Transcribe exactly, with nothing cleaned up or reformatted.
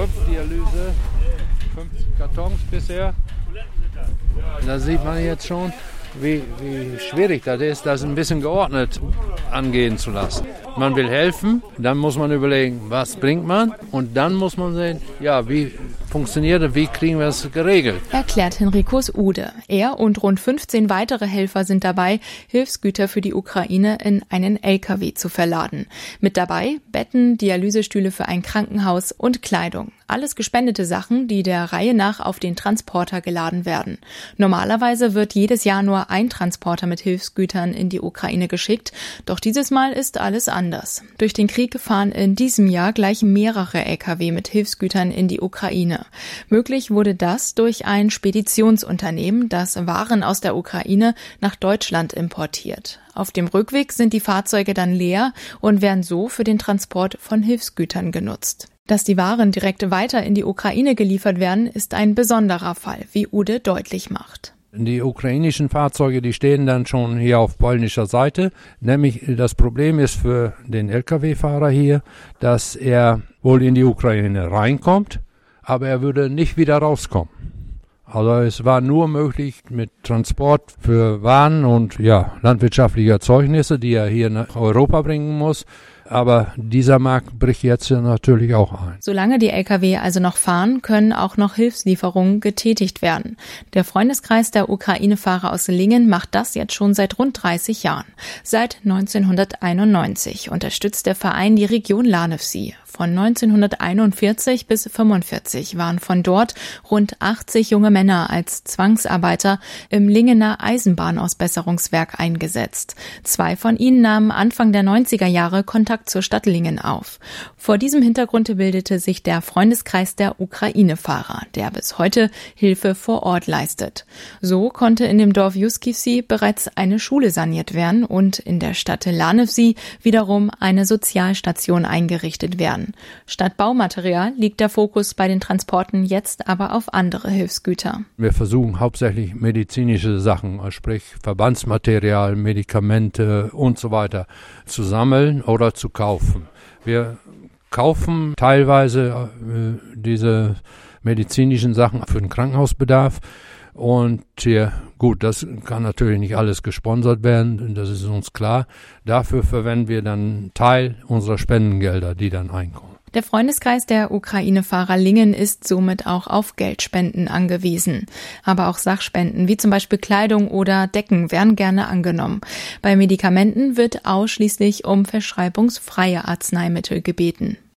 fünf Dialyse, fünf Kartons bisher. Da sieht man jetzt schon, wie, wie schwierig das ist, das ein bisschen geordnet angehen zu lassen. Man will helfen, dann muss man überlegen, was bringt man und dann muss man sehen, ja, wie funktioniert das, wie kriegen wir das geregelt. Erklärt Henricus Ude. Er und rund fünfzehn weitere Helfer sind dabei, Hilfsgüter für die Ukraine in einen L K W zu verladen. Mit dabei Betten, Dialysestühle für ein Krankenhaus und Kleidung. Alles gespendete Sachen, die der Reihe nach auf den Transporter geladen werden. Normalerweise wird jedes Jahr nur ein Transporter mit Hilfsgütern in die Ukraine geschickt, doch dieses Mal ist alles anders. Durch den Krieg fahren in diesem Jahr gleich mehrere L K W mit Hilfsgütern in die Ukraine. Möglich wurde das durch ein Speditionsunternehmen, das Waren aus der Ukraine nach Deutschland importiert. Auf dem Rückweg sind die Fahrzeuge dann leer und werden so für den Transport von Hilfsgütern genutzt. Dass die Waren direkt weiter in die Ukraine geliefert werden, ist ein besonderer Fall, wie Ude deutlich macht. Die ukrainischen Fahrzeuge, die stehen dann schon hier auf polnischer Seite. Nämlich das Problem ist für den L K W-Fahrer hier, dass er wohl in die Ukraine reinkommt, aber er würde nicht wieder rauskommen. Also es war nur möglich mit Transport für Waren und ja, landwirtschaftliche Erzeugnisse, die er hier nach Europa bringen muss. Aber dieser Markt bricht jetzt natürlich auch ein. Solange die L K W also noch fahren, können auch noch Hilfslieferungen getätigt werden. Der Freundeskreis der Ukraine-Fahrer aus Lingen macht das jetzt schon seit rund dreißig Jahren. Seit neunzehnhunderteinundneunzig unterstützt der Verein die Region Lanewsi. Von neunzehnhunderteinundvierzig bis fünfundvierzig waren von dort rund achtzig junge Männer als Zwangsarbeiter im Lingener Eisenbahnausbesserungswerk eingesetzt. Zwei von ihnen nahmen Anfang der neunziger Jahre Kontakt zur Stadt Lingen auf. Vor diesem Hintergrund bildete sich der Freundeskreis der Ukraine-Fahrer, der bis heute Hilfe vor Ort leistet. So konnte in dem Dorf Juskivci bereits eine Schule saniert werden und in der Stadt Lanewsi wiederum eine Sozialstation eingerichtet werden. Statt Baumaterial liegt der Fokus bei den Transporten jetzt aber auf andere Hilfsgüter. Wir versuchen hauptsächlich medizinische Sachen, sprich Verbandsmaterial, Medikamente und so weiter zu sammeln oder zu kaufen. Wir kaufen teilweise äh, diese medizinischen Sachen für den Krankenhausbedarf. Und ja, gut, das kann natürlich nicht alles gesponsert werden, das ist uns klar. Dafür verwenden wir dann einen Teil unserer Spendengelder, die dann einkommen. Der Freundeskreis der Ukraine-Fahrer Lingen ist somit auch auf Geldspenden angewiesen. Aber auch Sachspenden, wie zum Beispiel Kleidung oder Decken, werden gerne angenommen. Bei Medikamenten wird ausschließlich um verschreibungsfreie Arzneimittel gebeten.